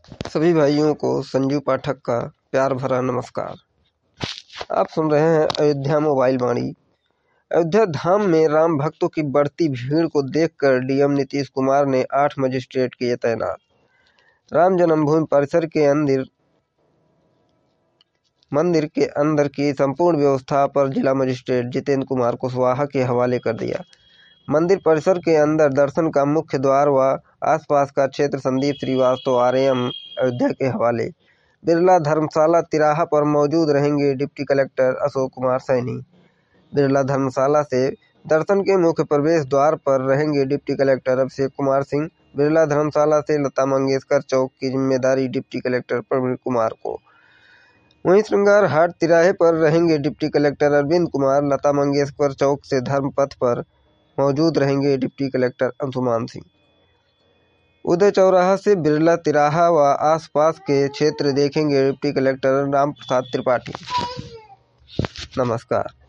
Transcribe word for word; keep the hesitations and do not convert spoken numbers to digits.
सभी भाइयों को संजू पाठक का प्यार भरा नमस्कार। आप सुन रहे हैं अयोध्या मोबाइल वाणी। अयोध्या धाम में राम भक्तों की बढ़ती भीड़ को देखकर डीएम नीतीश कुमार ने आठ मजिस्ट्रेट किए तैनात। राम जन्मभूमि परिसर के अंदर मंदिर के अंदर की संपूर्ण व्यवस्था पर जिला मजिस्ट्रेट जितेंद्र कुमार कुशवाहा के हवाले कर दिया। मंदिर परिसर के अंदर दर्शन का मुख्य द्वार व आसपास का क्षेत्र संदीप श्रीवास्तव आरएएम अयोध्या के हवाले। बिरला धर्मशाला तिराहा पर मौजूद रहेंगे डिप्टी कलेक्टर अशोक कुमार सैनी। बिरला धर्मशाला से दर्शन के मुख्य प्रवेश द्वार पर रहेंगे डिप्टी कलेक्टर अभिषेक कुमार सिंह। बिरला धर्मशाला से लता मंगेशकर चौक की जिम्मेदारी डिप्टी कलेक्टर प्रवीण कुमार को। वहीं श्रृंगार हाट तिराहे पर रहेंगे डिप्टी कलेक्टर अरविंद कुमार। लता मंगेशकर चौक से धर्मपथ पर मौजूद रहेंगे डिप्टी कलेक्टर अंशुमान सिंह। उदय चौराहा से बिरला तिराहा व आसपास के क्षेत्र देखेंगे डिप्टी कलेक्टर राम प्रसाद त्रिपाठी। नमस्कार।